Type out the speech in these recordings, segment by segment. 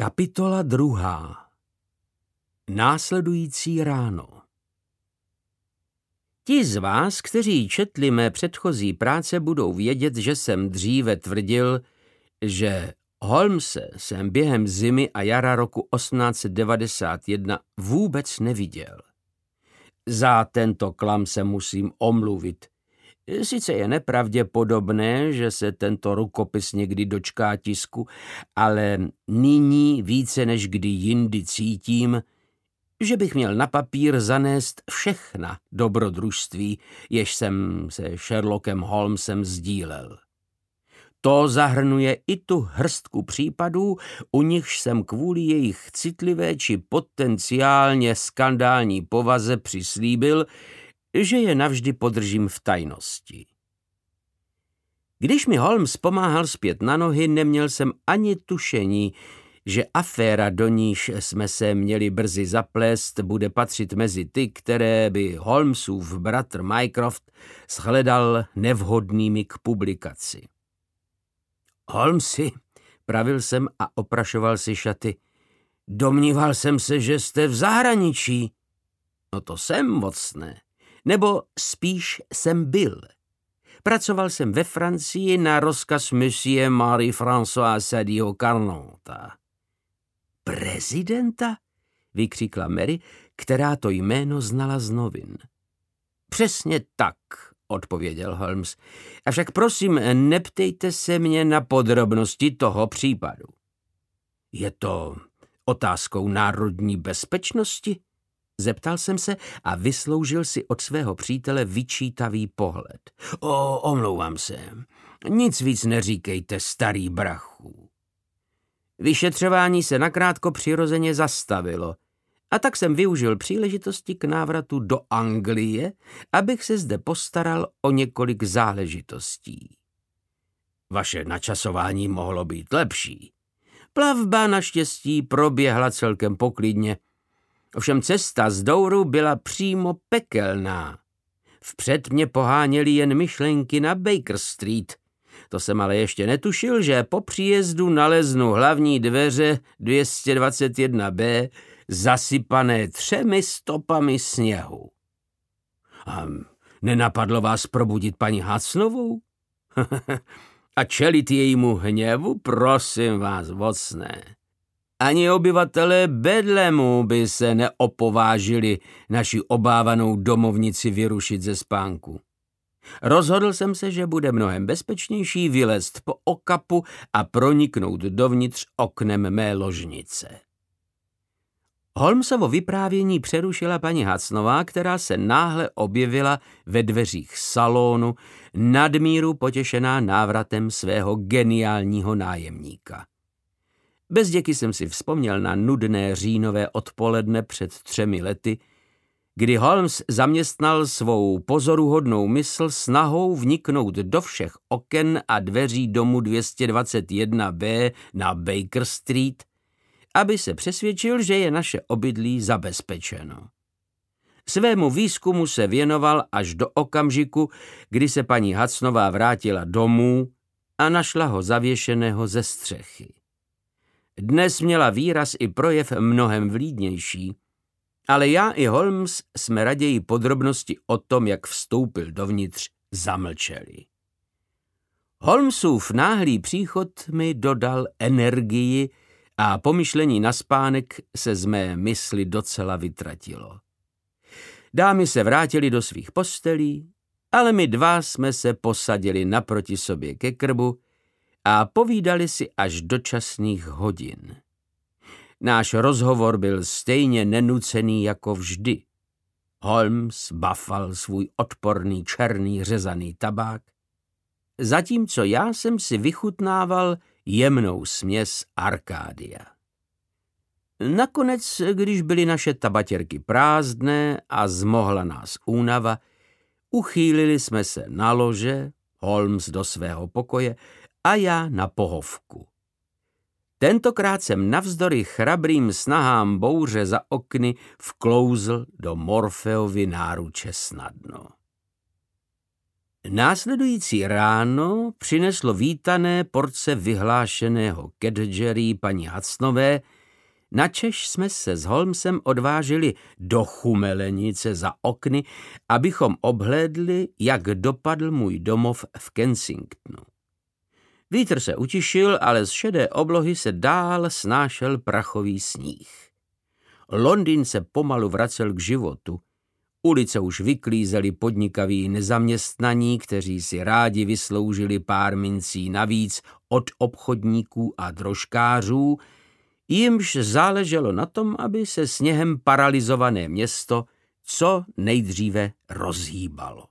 Kapitola 2. Následující ráno. Ti z vás, kteří četli mé předchozí práce, budou vědět, že jsem dříve tvrdil, že Holmese jsem během zimy a jara roku 1891 vůbec neviděl. Za tento klam se musím omluvit. Sice je nepravděpodobné, že se tento rukopis někdy dočká tisku, ale nyní více než kdy jindy cítím, že bych měl na papír zanést všechna dobrodružství, jež jsem se Sherlockem Holmesem sdílel. To zahrnuje i tu hrstku případů, u nichž jsem kvůli jejich citlivé či potenciálně skandální povaze přislíbil, že je navždy podržím v tajnosti. Když mi Holmes pomáhal zpět na nohy, neměl jsem ani tušení, že aféra, do níž jsme se měli brzy zaplést, bude patřit mezi ty, které by Holmesův bratr Mycroft shledal nevhodnými k publikaci. Holmesi, pravil jsem a oprašoval si šaty, domníval jsem se, že jste v zahraničí. No to jsem moc ne. Nebo spíš jsem byl. Pracoval jsem ve Francii na rozkaz monsieur Marie-François Sadieho Carnota. Prezidenta? Vykřikla Mary, která to jméno znala z novin. Přesně tak, odpověděl Holmes. Avšak prosím, neptejte se mě na podrobnosti toho případu. Je to otázkou národní bezpečnosti? Zeptal jsem se a vysloužil si od svého přítele vyčítavý pohled. Omlouvám se. Nic víc neříkejte, starý brachu. Vyšetřování se nakrátko přirozeně zastavilo a tak jsem využil příležitosti k návratu do Anglie, abych se zde postaral o několik záležitostí. Vaše načasování mohlo být lepší. Plavba naštěstí proběhla celkem poklidně. Ovšem cesta z Douru byla přímo pekelná. Vpřed mě poháněly jen myšlenky na Baker Street. To jsem ale ještě netušil, že po příjezdu naleznu hlavní dveře 221B zasypané 3 stopami sněhu. A nenapadlo vás probudit paní Hudsonovou? A čelit jejímu hněvu? Prosím vás, moc ne. Ani obyvatelé Bedlemu by se neopovážili naši obávanou domovnici vyrušit ze spánku. Rozhodl jsem se, že bude mnohem bezpečnější vylézt po okapu a proniknout dovnitř oknem mé ložnice. Holmesovo vyprávění přerušila paní Hudsonová, která se náhle objevila ve dveřích salonu, nadmíru potěšená návratem svého geniálního nájemníka. Bezděky jsem si vzpomněl na nudné říjnové odpoledne před 3 lety, kdy Holmes zaměstnal svou pozoruhodnou mysl snahou vniknout do všech oken a dveří domu 221B na Baker Street, aby se přesvědčil, že je naše obydlí zabezpečeno. Svému výzkumu se věnoval až do okamžiku, kdy se paní Hudsonová vrátila domů a našla ho zavěšeného ze střechy. Dnes měla výraz i projev mnohem vlídnější, ale já i Holmes jsme raději podrobnosti o tom, jak vstoupil dovnitř, zamlčeli. Holmesův náhlý příchod mi dodal energii a pomyšlení na spánek se z mé mysli docela vytratilo. Dámy se vrátily do svých postelí, ale my dva jsme se posadili naproti sobě ke krbu a povídali si až do časných hodin. Náš rozhovor byl stejně nenucený jako vždy. Holmes bafal svůj odporný černý řezaný tabák, zatímco já jsem si vychutnával jemnou směs Arcadia. Nakonec, když byly naše tabatěrky prázdné a zmohla nás únava, uchýlili jsme se na lože, Holmes do svého pokoje a já na pohovku. Tentokrát jsem navzdory chrabrým snahám bouře za okny vklouzl do Morfeovy náruče snadno. Následující ráno přineslo vítané porce vyhlášeného Cadgery paní Hudsonové, načež jsme se s Holmesem odvážili do Chumelenice za okny, abychom obhlédli, jak dopadl můj domov v Kensingtonu. Vítr se utišil, ale z šedé oblohy se dál snášel prachový sníh. Londýn se pomalu vracel k životu. Ulice už vyklízeli podnikaví nezaměstnaní, kteří si rádi vysloužili pár mincí navíc od obchodníků a drožkářů, jimž záleželo na tom, aby se sněhem paralyzované město co nejdříve rozhýbalo.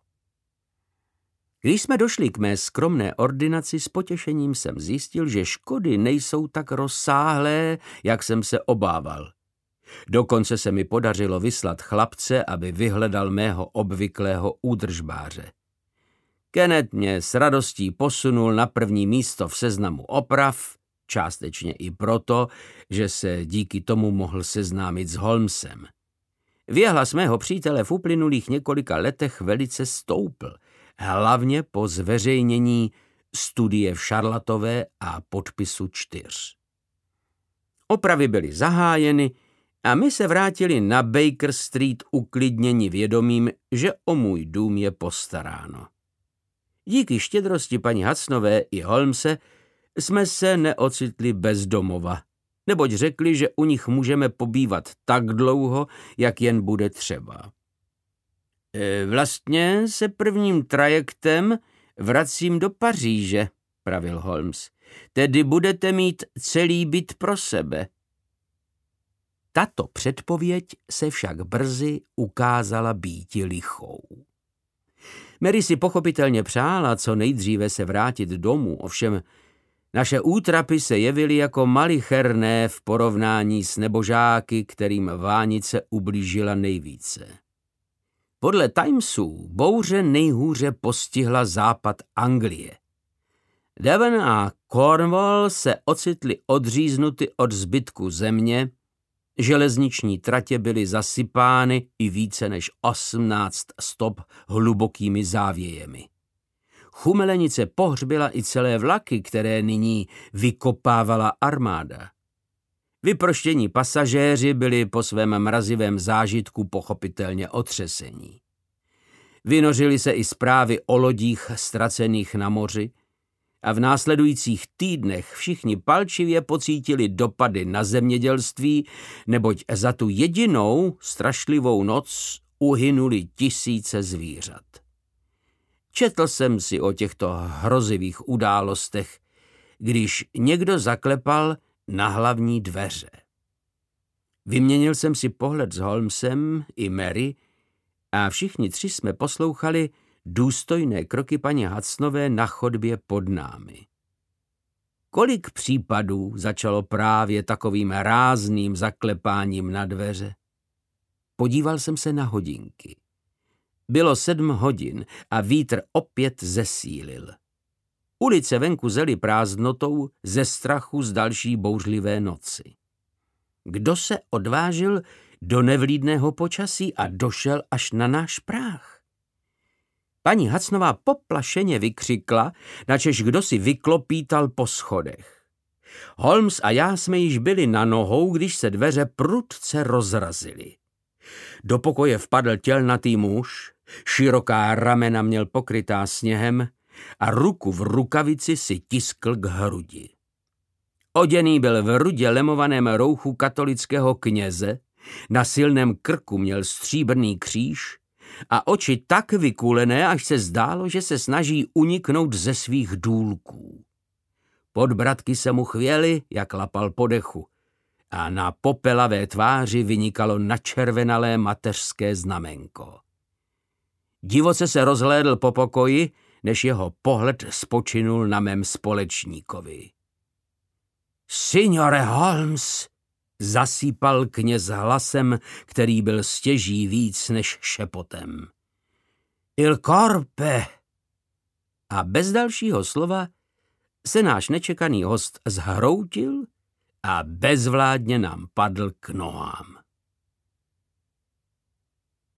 Když jsme došli k mé skromné ordinaci, s potěšením jsem zjistil, že škody nejsou tak rozsáhlé, jak jsem se obával. Dokonce se mi podařilo vyslat chlapce, aby vyhledal mého obvyklého údržbáře. Kenneth mě s radostí posunul na první místo v seznamu oprav, částečně i proto, že se díky tomu mohl seznámit s Holmesem. Věhlas mého přítele v uplynulých několika letech velice stoupl, hlavně po zveřejnění studie v Charlottové a podpisu 4. Opravy byly zahájeny a my se vrátili na Baker Street uklidněni vědomím, že o můj dům je postaráno. Díky štědrosti paní Hudsonové i Holmese jsme se neocitli bez domova, neboť řekli, že u nich můžeme pobývat tak dlouho, jak jen bude třeba. Vlastně se prvním trajektem vracím do Paříže, pravil Holmes. Tedy budete mít celý byt pro sebe. Tato předpověď se však brzy ukázala býti lichou. Mary si pochopitelně přála co nejdříve se vrátit domů, ovšem naše útrapy se jevily jako malicherné v porovnání s nebožáky, kterým vánice ublížila nejvíce. Podle Timesů bouře nejhůře postihla západ Anglie. Devon a Cornwall se ocitly odříznuty od zbytku země, železniční tratě byly zasypány i více než 18 stop hlubokými závějemi. Chumelenice pohřbila i celé vlaky, které nyní vykopávala armáda. Vyproštění pasažéři byli po svém mrazivém zážitku pochopitelně otřesení. Vynořily se i zprávy o lodích ztracených na moři a v následujících týdnech všichni palčivě pocítili dopady na zemědělství, neboť za tu jedinou strašlivou noc uhynuli tisíce zvířat. Četl jsem si o těchto hrozivých událostech, když někdo zaklepal na hlavní dveře. Vyměnil jsem si pohled s Holmesem i Mary a všichni tři jsme poslouchali důstojné kroky paní Hudsonové na chodbě pod námi. Kolik případů začalo právě takovým rázným zaklepáním na dveře? Podíval jsem se na hodinky. Bylo 7 hodin a vítr opět zesílil. Ulice venku zely prázdnotou ze strachu z další bouřlivé noci. Kdo se odvážil do nevlídného počasí a došel až na náš práh? Paní Hudsonová poplašeně vykřikla, načež kdo si vyklopítal po schodech. Holmes a já jsme již byli na nohou, když se dveře prudce rozrazily. Do pokoje vpadl tělnatý muž, široká ramena měl pokrytá sněhem a ruku v rukavici si tiskl k hrudi. Oděný byl v rudě lemovaném rouchu katolického kněze, na silném krku měl stříbrný kříž a oči tak vykulené, až se zdálo, že se snaží uniknout ze svých důlků. Podbradky se mu chvěly, jak lapal po dechu, a na popelavé tváři vynikalo načervenalé mateřské znamenko. Divoce se rozhlédl po pokoji, než jeho pohled spočinul na mém společníkovi. Signore Holmes, zasýpal kněz hlasem, který byl stěží víc než šepotem. Il corpe. A bez dalšího slova se náš nečekaný host zhroutil a bezvládně nám padl k nohám.